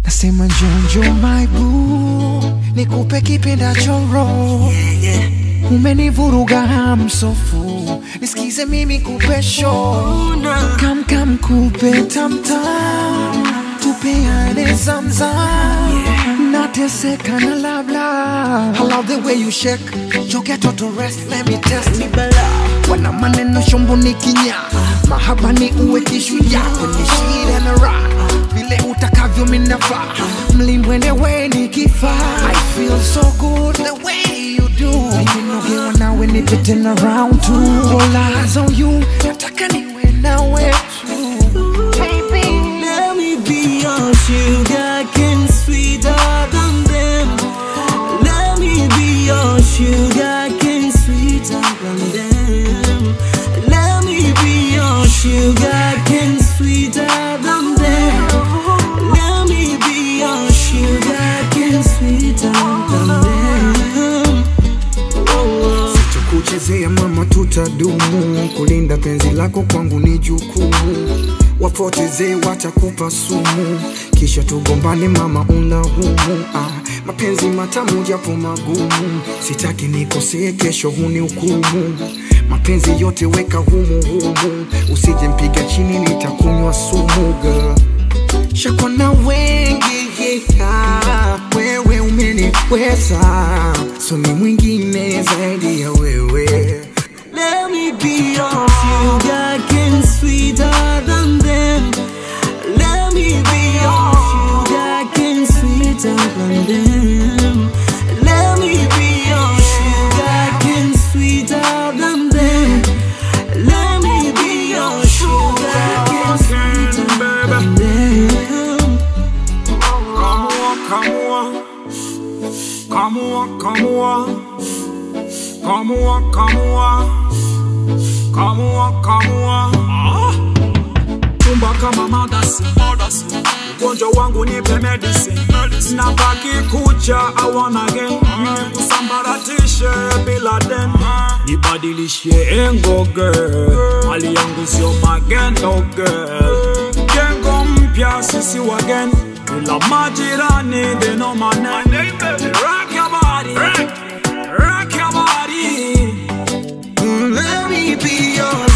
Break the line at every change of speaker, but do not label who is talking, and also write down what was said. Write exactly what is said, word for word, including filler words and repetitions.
Nasema Jonjo my boo, nikupe kipendacho roho. Yeah, yeah. Umenivuruga hamsofu, nisikize mimi kupe show. Kam kam kupe tam tam, tupeane zamzam. Yeah. Nateseka na love love. I love the way you shake, you get to rest, let me test me bala. Wana maneno shombo ni kinya, mahaba ni uwe kishuja. Kwenye shida na raha, vile utakavyo minafa. Mlimbwende we ni kifa. I feel so good the way you do. Baby nogewa nawe nipete na round two. All eyes on you, nataka niwe nawe too. Baby,
let me be your sugar cane, sweeter than them. Let me be your sugar cane, sweeter than them. Let me be your sugar cane, sweeter than them. Let me be your sugar cane, sweeter than them.
Sitakuchezea mama, tutadumu. Kulinda penzi lako kwangu ni jukumu. Wapoteze watakupa sumu, kisha tugombane mama unahumu. Ah, mapenzi matamu japo magumu, sitaki nikosee kesho huni hukumu. Mapenzi yote weka humu humu, usije mpiga chini nitakunywa sumu girl. Shakona wengi yeah, wewe umeniweza, so ni mwingine zaidi ya wewe.
Let me be your sugar cane, sweeter than them. Let me be your sugar cane, sweeter than them. Let me be your sugar cane, sweeter than them. Let me be your sugar cane, sweeter than them.
Come on, come on, come on, come on. Come on, come on, come on, come on. Ah. Tumba kama madasi, madasi. Ugonjwa wangu nipe medicine, medicine. Nabaki kucha, I wanna again. Usambaratishe bila den. Nibadilishe engo girl, mali yangu sio magendo girl. Gengo mpya sisi wagen, bila majirani they know my name. Rock your body, rock, rock your body.
Let me be your